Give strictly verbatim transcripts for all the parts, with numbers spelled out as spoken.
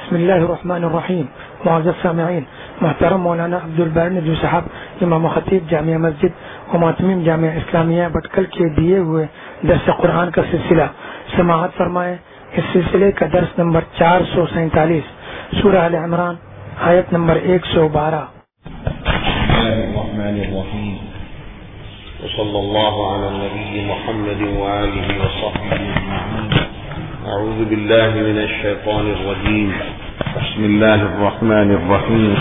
بسم اللہ الرحمن الرحیم. معزز سامعین، محترم مولانا عبدالباری ندوی صاحب امام و خطیب جامعہ مسجد و معتمم جامعہ اسلامیہ بٹکل کے دیے ہوئے درس قرآن کا سلسلہ سماعت فرمائے. اس سلسلے کا درس نمبر چار سو سینتالیس، سورہ ال عمران، آیت نمبر ایک سو بارہ. الرحمن الرحیم وصلی اللہ علی النبی محمد وآلہ وصحبہ اجمعین. اعوذ باللہ من الشیطان الرجیم. بسم اللہ الرحمن الرحیم.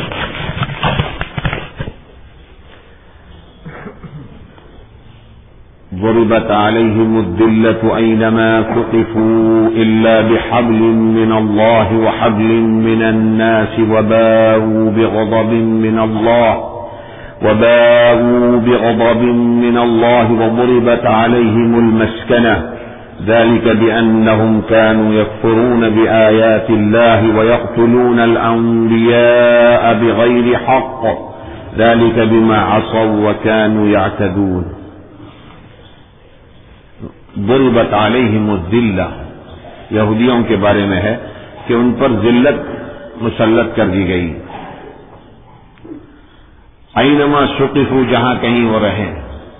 ضربت عليهم الذلة أينما ثقفوا إلا بحبل من الله وحبل من الناس وباءوا بغضب من الله وباءوا بغضب من الله وضربت عليهم المسكنة ذلك بأنهم كانوا يكفرون بآيات الله ويقتلون الأنبياء بغير حق ذلك بما عصوا وكانوا يعتدون. ضربت علیہم الذلہ، یہودیوں کے بارے میں ہے کہ ان پر ذلت مسلط کر دی گئی. اینما ثقفوا، جہاں کہیں وہ رہیں،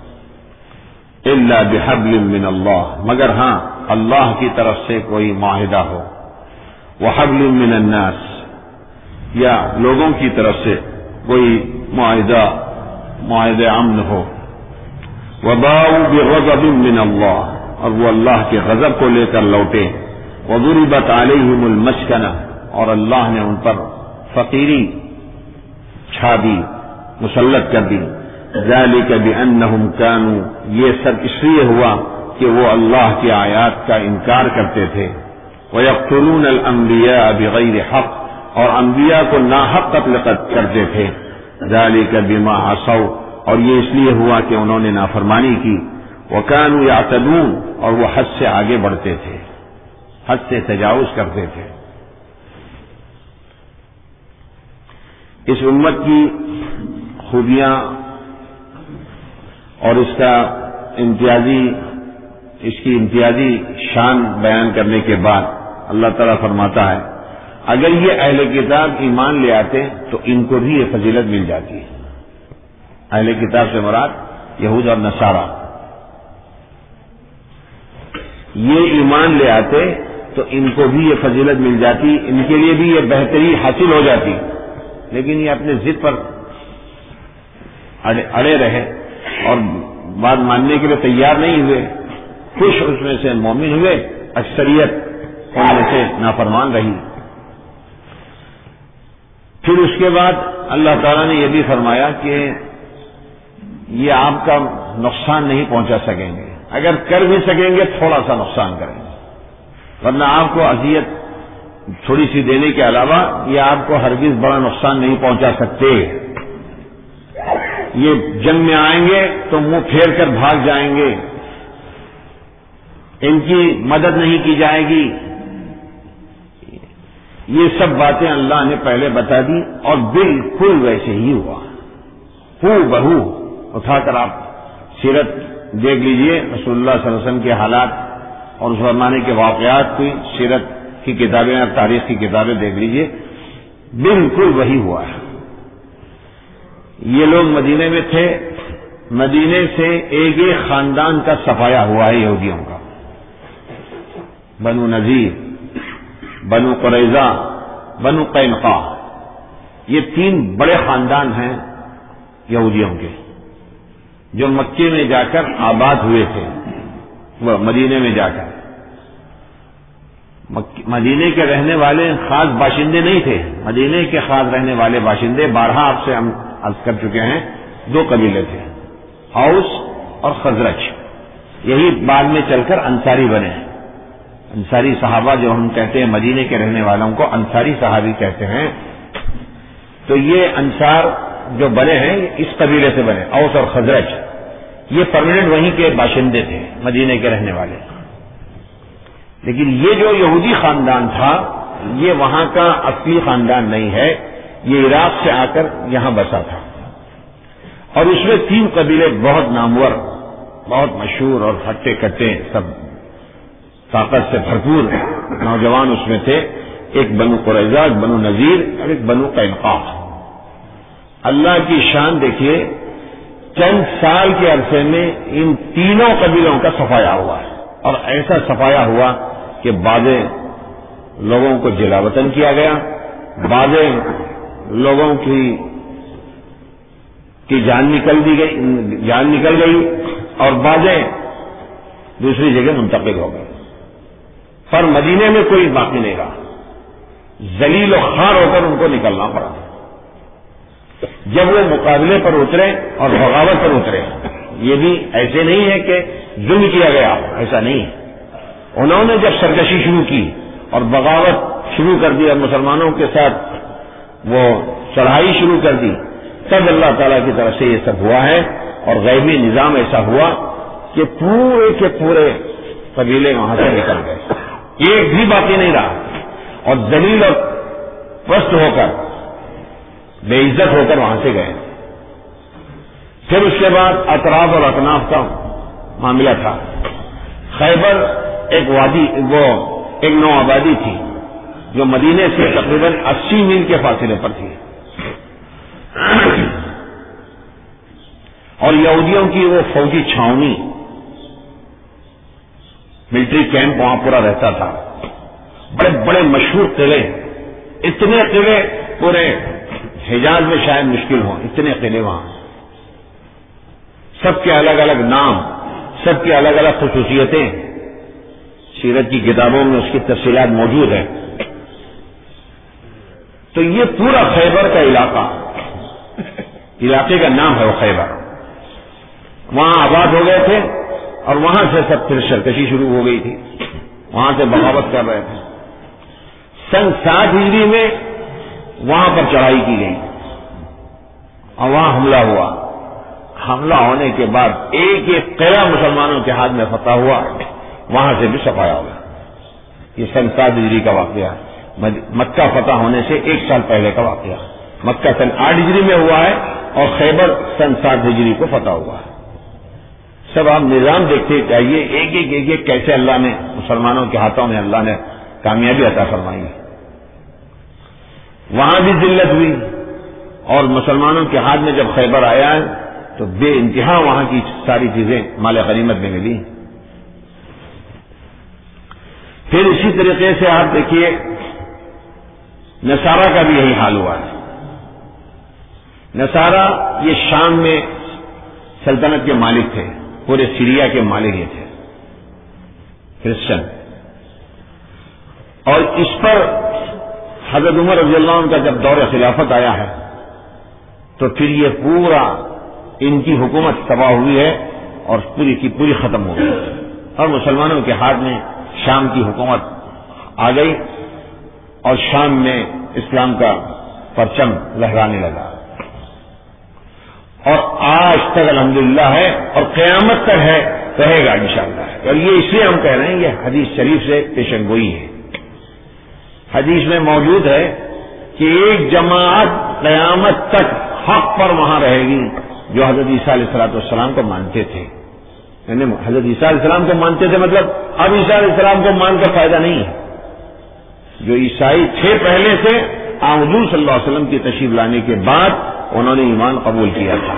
الا بحبل من اللہ، مگر ہاں اللہ کی طرف سے کوئی معاہدہ ہو، وحبل من الناس، یا لوگوں کی طرف سے کوئی معاہدہ معاہدہ امن ہو. وباؤوا بغضب من اللہ، اور وہ اللہ کے غضب کو لے کر لوٹے. وضربت علیہم المسکنہ، اور اللہ نے ان پر فقیری چھا دی، مسلط کر دی. ذالک بانہم کانوا، یہ سب اس لیے ہوا کہ وہ اللہ کی آیات کا انکار کرتے تھے. ویقتلون الانبیاء بغیر حق، اور انبیاء کو ناحق قتل کرتے تھے. ذالک بما عصوا، اور یہ اس لیے ہوا کہ انہوں نے نافرمانی کی. وَكَانُوا يَعْتَدُونَ، اور وہ حد سے آگے بڑھتے تھے، حد سے تجاوز کرتے تھے. اس امت کی خوبیاں اور اس کا امتیازی اس کی امتیازی شان بیان کرنے کے بعد اللہ تعالیٰ فرماتا ہے اگر یہ اہل کتاب ایمان لے آتے تو ان کو بھی یہ فضیلت مل جاتی. اہل کتاب سے مراد یہود اور نصارہ، یہ ایمان لے آتے تو ان کو بھی یہ فضیلت مل جاتی، ان کے لیے بھی یہ بہتری حاصل ہو جاتی. لیکن یہ اپنے ضد پر اڑے رہے اور بات ماننے کے لیے تیار نہیں ہوئے. کچھ اس میں سے مومن ہوئے، اکثریت ان میں سے نافرمان رہی. پھر اس کے بعد اللہ تعالیٰ نے یہ بھی فرمایا کہ یہ آپ کا نقصان نہیں پہنچا سکیں گے، اگر کر بھی سکیں گے تھوڑا سا نقصان کریں گے، ورنہ آپ کو اذیت تھوڑی سی دینے کے علاوہ یہ آپ کو ہرگز بڑا نقصان نہیں پہنچا سکتے. یہ جنگ میں آئیں گے تو منہ پھیر کر بھاگ جائیں گے، ان کی مدد نہیں کی جائے گی. یہ سب باتیں اللہ نے پہلے بتا دی اور بالکل ویسے ہی ہوا. ہو بہو اٹھا کر آپ سیرت دیکھ لیجئے، رسول اللہ صلی اللہ علیہ وسلم کے حالات اور اس زمانے کے واقعات کی سیرت کی کتابیں اور تاریخ کی کتابیں دیکھ لیجئے، بالکل وہی ہوا ہے. یہ لوگ مدینے میں تھے، مدینے سے ایک ایک خاندان کا صفایا ہوا ہے یہودیوں کا. بنو نذیر، بنو قریظہ، بنو قینقاع، یہ تین بڑے خاندان ہیں یہودیوں کے جو مکے میں جا کر آباد ہوئے تھے. وہ مدینے میں جا کر مدینے کے رہنے والے خاص باشندے نہیں تھے. مدینے کے خاص رہنے والے باشندے بارہا آپ سے ہم عرض کر چکے ہیں، دو قبیلے تھے، اوس اور خزرج. یہی بعد میں چل کر انصاری بنے. انصاری صحابہ جو ہم کہتے ہیں مدینے کے رہنے والوں کو انصاری صحابی کہتے ہیں. تو یہ انصار جو بنے ہیں اس قبیلے سے بنے، اوس اور خزرج. یہ پرماننٹ وہیں کے باشندے تھے، مدینے کے رہنے والے. لیکن یہ جو یہودی خاندان تھا یہ وہاں کا اصلی خاندان نہیں ہے، یہ عراق سے آ کر یہاں بسا تھا. اور اس میں تین قبیلے بہت نامور، بہت مشہور اور ہٹے کٹے، سب طاقت سے بھرپور نوجوان اس میں تھے. ایک بنو قریظہ، ایک بنو نذیر اور ایک بنو قینقاع۔ اللہ کی شان دیکھیے، چند سال کے عرصے میں ان تینوں قبیلوں کا صفایا ہوا ہے، اور ایسا صفایا ہوا کہ بعض لوگوں کو جلا وطن کیا گیا، بعض لوگوں کی کی جان نکل دی گئی جان نکل گئی اور بعضیں دوسری جگہ منتقل ہو گئے، پر مدینے میں کوئی باقی نہیں رہا، ذلیل و خوار ہو کر ان کو نکلنا پڑا۔ جب وہ مقابلے پر اترے اور بغاوت پر اترے، یہ بھی ایسے نہیں ہے کہ ظلم کیا گیا، ایسا نہیں ہے، انہوں نے جب سرکشی شروع کی اور بغاوت شروع کر دی اور مسلمانوں کے ساتھ وہ چڑھائی شروع کر دی، تب اللہ تعالیٰ کی طرف سے یہ سب ہوا ہے، اور غیبی نظام ایسا ہوا کہ پورے کے پورے قبیلے وہاں سے نکل گئے، ایک بھی باقی نہیں رہا، اور ذلیل اور پست ہو کر، بے عزت ہو کر وہاں سے گئے۔ پھر اس کے بعد اطراف اور اکناف کا معاملہ تھا۔ خیبر ایک وادی، وہ ایک نو آبادی تھی جو مدینے سے تقریباً اسی میل کے فاصلے پر تھی، اور یہودیوں کی وہ فوجی چھاؤنی، ملٹری کیمپ وہاں پورا رہتا تھا، بڑے بڑے مشہور قلعے، اتنے قلعے پورے حجاز میں شاید مشکل ہوں، اتنے قلعے وہاں، سب کے الگ الگ نام، سب کی الگ الگ خصوصیتیں، سیرت کی کتابوں میں اس کی تفصیلات موجود ہیں۔ تو یہ پورا خیبر کا علاقہ، علاقے کا نام ہے وہ خیبر، وہاں آباد ہو گئے تھے، اور وہاں سے سب پھر سرکشی شروع ہو گئی تھی، وہاں سے بغاوت کر رہے تھے۔ سن سات ہجری میں وہاں پر چڑھائی کی گئی اور وہاں حملہ ہوا، حملہ ہونے کے بعد ایک ایک قلعہ مسلمانوں کے ہاتھ میں فتح ہوا، وہاں سے بھی صفایا ہوا۔ یہ سن سات ہجری کا واقعہ ہے، مکہ فتح ہونے سے ایک سال پہلے کا واقعہ، مکہ سن آٹھ ہجری میں ہوا ہے اور خیبر سن سات ہجری کو فتح ہوا ہے۔ سب آپ نظام دیکھتے چاہیے، ایک ایک ایک ایک کیسے اللہ نے مسلمانوں کے ہاتھوں میں اللہ نے کامیابی عطا فرمائی ہے۔ وہاں بھی ذلت ہوئی، اور مسلمانوں کے ہاتھ میں جب خیبر آیا ہے تو بے انتہا وہاں کی ساری چیزیں مال غنیمت میں ملی۔ پھر اسی طریقے سے آپ دیکھیے نصارہ کا بھی یہی حال ہوا ہے۔ نصارہ یہ شام میں سلطنت کے مالک تھے، پورے سیریا کے مالک یہ تھے، کرسچن، اور اس پر حضرت عمر رضی اللہ عنہ کا جب دور خلافت آیا ہے تو پھر یہ پورا ان کی حکومت تباہ ہوئی ہے اور پوری کی پوری ختم ہو گئی، اور مسلمانوں کے ہاتھ میں شام کی حکومت آ گئی، اور شام میں اسلام کا پرچم لہرانے لگا، اور آج تک الحمدللہ ہے اور قیامت تک ہے، رہے گا انشاءاللہ۔ اور یہ اس لیے ہم کہہ رہے ہیں، یہ حدیث شریف سے پیشن گوئی ہے۔ حدیث میں موجود ہے کہ ایک جماعت قیامت تک حق پر وہاں رہے گی جو حضرت عیسیٰ علیہ الصلوۃ والسلام کو مانتے تھے، یعنی حضرت عیسیٰ علیہ السلام کو مانتے تھے، مطلب اب عیسیٰ علیہ السلام کو مان کر فائدہ نہیں ہے، جو عیسائی تھے پہلے سے، حضور صلی اللہ علیہ وسلم کی تشریف لانے کے بعد انہوں نے ایمان قبول کیا تھا۔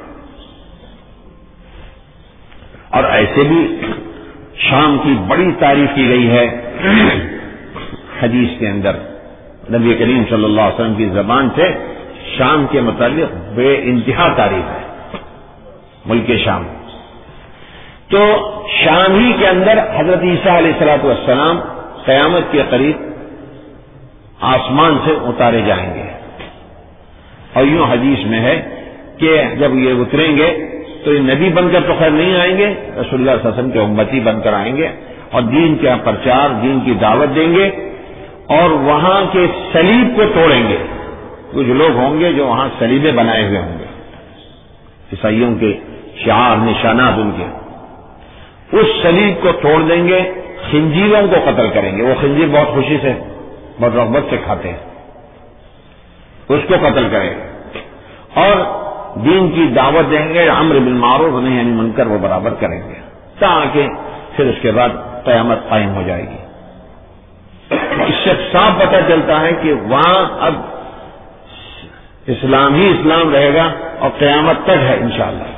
اور ایسے بھی شام کی بڑی تعریف کی گئی ہے حدیث کے اندر، نبی کریم صلی اللہ علیہ وسلم کی زبان سے شام کے متعلق بے انتہا تعریف ہے، ملک شام۔ تو شام ہی کے اندر حضرت عیسیٰ علیہ الصلوۃ والسلام قیامت کے قریب آسمان سے اتارے جائیں گے، اور یوں حدیث میں ہے کہ جب یہ اتریں گے تو یہ نبی بن کر تو خیر نہیں آئیں گے، رسول اللہ صلی اللہ علیہ وسلم کے امتی بن کر آئیں گے، اور دین کا پرچار، دین کی دعوت دیں گے، اور وہاں کے صلیب کو توڑیں گے۔ کچھ لوگ ہوں گے جو وہاں صلیبیں بنائے ہوئے ہوں گے، عیسائیوں کے شعار، نشانات ان کے، اس صلیب کو توڑ دیں گے، خنزیروں کو قتل کریں گے، وہ خنزیر بہت خوشی سے، بہت رغبت سے کھاتے ہیں، اس کو قتل کریں گے، اور دین کی دعوت دیں گے، امر بالمعروف نہیں یعنی منکر وہ برابر کریں گے، تاکہ پھر اس کے بعد قیامت قائم ہو جائے گی۔ اس سے صاف پتہ چلتا ہے کہ وہاں اب اسلام ہی اسلام رہے گا اور قیامت تک ہے انشاءاللہ۔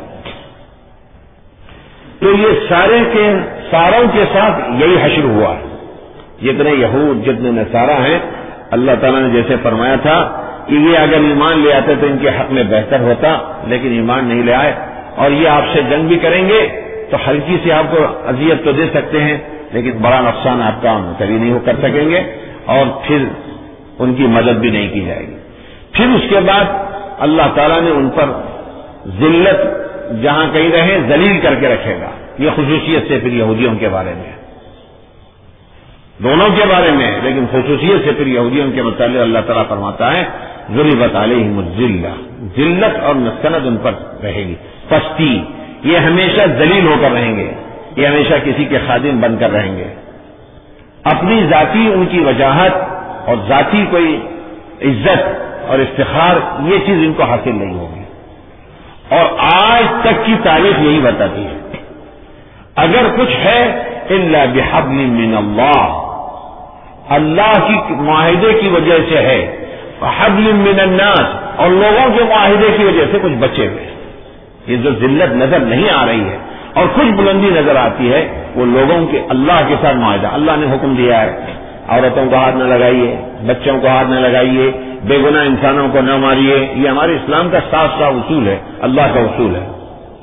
تو یہ سارے کے ساروں کے ساتھ یہی حشر ہوا ہے، جتنے یہود جتنے نصارہ ہیں، اللہ تعالیٰ نے جیسے فرمایا تھا کہ یہ اگر ایمان لے آتے تو ان کے حق میں بہتر ہوتا، لیکن ایمان نہیں لے آئے اور یہ آپ سے جنگ بھی کریں گے تو ہلکی سی آپ کو اذیت تو دے سکتے ہیں لیکن بڑا نقصان آپ کا کبھی نہیں کر سکیں گے اور پھر ان کی مدد بھی نہیں کی جائے گی۔ پھر اس کے بعد اللہ تعالیٰ نے ان پر ذلت جہاں کہیں رہے ذلیل کر کے رکھے گا۔ یہ خصوصیت سے پھر یہودیوں کے بارے میں، دونوں کے بارے میں، لیکن خصوصیت سے پھر یہودیوں کے متعلق اللہ تعالیٰ فرماتا ہے ضربت علیہم الذلہ، ذلت اور مسکنت ان پر رہے گی، پستی، یہ ہمیشہ ذلیل ہو کر رہیں گے، یہ ہمیشہ کسی کے خادم بن کر رہیں گے، اپنی ذاتی ان کی وجاہت اور ذاتی کوئی عزت اور افتخار یہ چیز ان کو حاصل نہیں ہوگی۔ اور آج تک کی تاریخ یہی بتاتی ہے اگر کچھ ہے الا بحبل من اللہ، اللہ کی معاہدے کی وجہ سے ہے، حبل من الناس، اور لوگوں کے معاہدے کی وجہ سے کچھ بچے ہوئے۔ یہ جو ذلت نظر نہیں آ رہی ہے اور کچھ بلندی نظر آتی ہے وہ لوگوں کے اللہ کے ساتھ معاہدہ۔ اللہ نے حکم دیا ہے عورتوں کو ہاتھ نہ لگائیے، بچوں کو ہاتھ نہ لگائیے، بے گناہ انسانوں کو نہ ماریے، یہ ہمارے اسلام کا صاف صاف اصول ہے، اللہ کا اصول ہے۔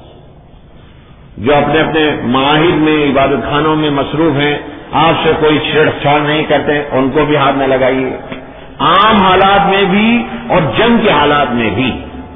جو اپنے اپنے معاہد میں عبادت خانوں میں مصروف ہیں، آپ سے کوئی چھیڑ چھاڑ نہیں کرتے، ان کو بھی ہاتھ نہ لگائیے، عام حالات میں بھی اور جنگ کے حالات میں بھی،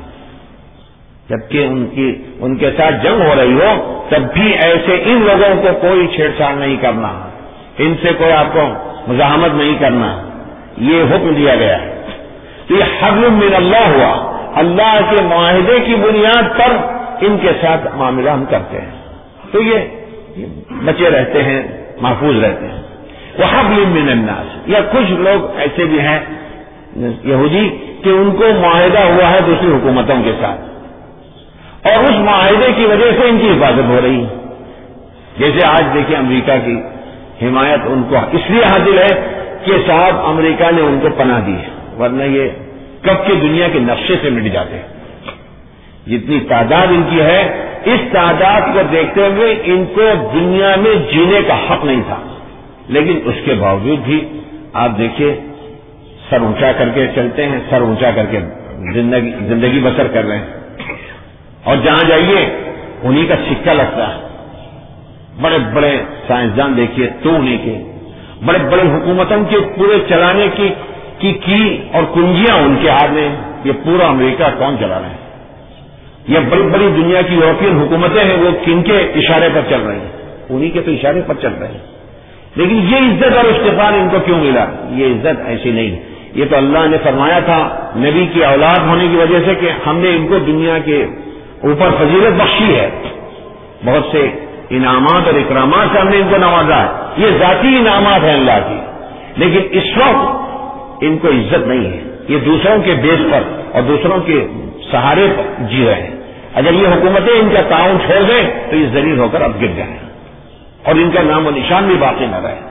جبکہ ان کی ان کے ساتھ جنگ ہو رہی ہو تب بھی ایسے ان لوگوں کو کوئی چھیڑ چھاڑ نہیں کرنا، ان سے کوئی آپ کو مزاحمت نہیں کرنا، یہ حکم دیا گیا ہے۔ تو یہ حبل من اللہ ہوا، اللہ کے معاہدے کی بنیاد پر ان کے ساتھ معاملہ ہم کرتے ہیں تو یہ بچے رہتے ہیں، محفوظ رہتے ہیں۔ وحبل من الناس، یا کچھ لوگ ایسے بھی ہیں یہودی کہ ان کو معاہدہ ہوا ہے دوسری حکومتوں کے ساتھ اور اس معاہدے کی وجہ سے ان کی حفاظت ہو رہی ہے۔ جیسے آج دیکھیں امریکہ کی حمایت ان کو اس لیے حاصل ہے کہ صاحب امریکہ نے ان کو پناہ دی ہے، ورنہ یہ کب کے دنیا کے نقشے سے مٹ جاتے ہیں۔ جتنی تعداد ان کی ہے، اس تعداد کو دیکھتے ہوئے ان کو دنیا میں جینے کا حق نہیں تھا، لیکن اس کے باوجود بھی آپ دیکھیے سر اونچا کر کے چلتے ہیں، سر اونچا کر کے زندگی زندگی بسر کر رہے ہیں، اور جہاں جائیے انہی کا سکہ لگتا ہے۔ بڑے بڑے سائنسدان دیکھیے تو انہیں کے، بڑے بڑے حکومتوں کے پورے چلانے کی کی کی اور کنجیاں ان کے ہاتھ میں، یہ پورا امریکہ کون چلا رہے ہیں؟ یہ بڑی بڑی دنیا کی یورپین حکومتیں ہیں، وہ کن کے اشارے پر چل رہی ہیں؟ انہی کے تو اشارے پر چل رہے ہیں۔ لیکن یہ عزت اور افتخار ان کو کیوں ملا؟ یہ عزت ایسی نہیں، یہ تو اللہ نے فرمایا تھا نبی کی اولاد ہونے کی وجہ سے کہ ہم نے ان کو دنیا کے اوپر فضیلت بخشی ہے، بہت سے انعامات اور اکرامات سے ہم نے ان کو نوازا ہے، یہ ذاتی انعامات ہیں اللہ کی، لیکن اس وقت ان کو عزت نہیں ہے، یہ دوسروں کے بیس پر اور دوسروں کے سہارے پر جی رہے ہیں۔ اگر یہ حکومتیں ان کا تعاون چھوڑ دیں تو یہ ذلیل ہو کر اب گر جائیں اور ان کا نام و نشان بھی باقی نہ رہے۔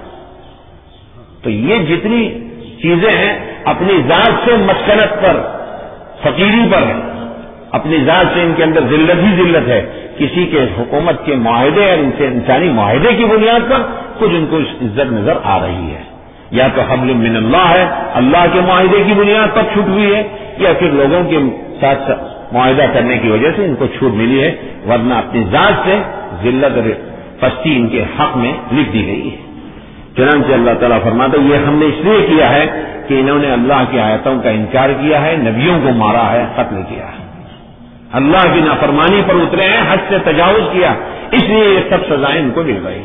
تو یہ جتنی چیزیں ہیں اپنی ذات سے مسکنت پر، فقیری پر ہے، اپنی ذات سے ان کے اندر ذلت ہی ذلت ہے، کسی کے حکومت کے معاہدے اور ان سے انسانی معاہدے کی بنیاد پر کچھ ان کو عزت نظر آ رہی ہے، یا تو حبل من اللہ ہے، اللہ کے معاہدے کی بنیاد پر چھوٹ ہوئی ہے، یا پھر لوگوں کے ساتھ معاہدہ کرنے کی وجہ سے ان کو چھوٹ ملی ہے، ورنہ اپنی ذات سے ذلت اور پستی ان کے حق میں لکھ دی گئی ہے۔ چنانچہ اللہ تعالیٰ فرماتا ہے یہ ہم نے اس لیے کیا ہے کہ انہوں نے اللہ کی آیتوں کا انکار کیا ہے، نبیوں کو مارا ہے، قتل کیا ہے، اللہ کی نافرمانی پر اترے ہیں، حد سے تجاوز کیا، اس لیے یہ سب سزائیں ان کو مل گئی۔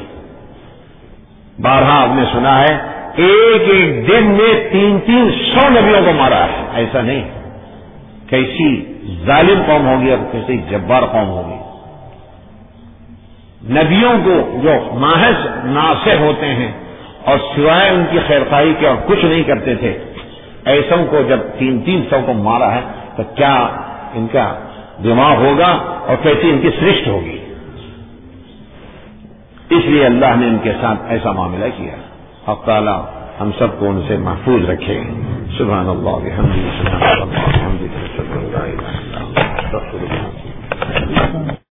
بارہا آپ نے سنا ہے ایک ایک دن میں تین تین سو نبیوں کو مارا ہے، ایسا نہیں، کیسی ظالم قوم ہوگی اور کیسی جبار قوم ہوگی۔ نبیوں کو جو محض ناصح ہوتے ہیں اور سوائے ان کی خیرخواہی کے اور کچھ نہیں کرتے تھے، ایسوں کو جب تین تین سو کو مارا ہے تو کیا ان کا دماغ ہوگا اور کیسی ان کی سرشت ہوگی۔ اس لیے اللہ نے ان کے ساتھ ایسا معاملہ کیا۔ حق تعالیٰ ہم سب کو ان سے محفوظ رکھے. سبحان اللہ بحمدہ، سبحان اللہ بحمدہ، اشہد ان لا الہ الا اللہ، استغفر اللہ.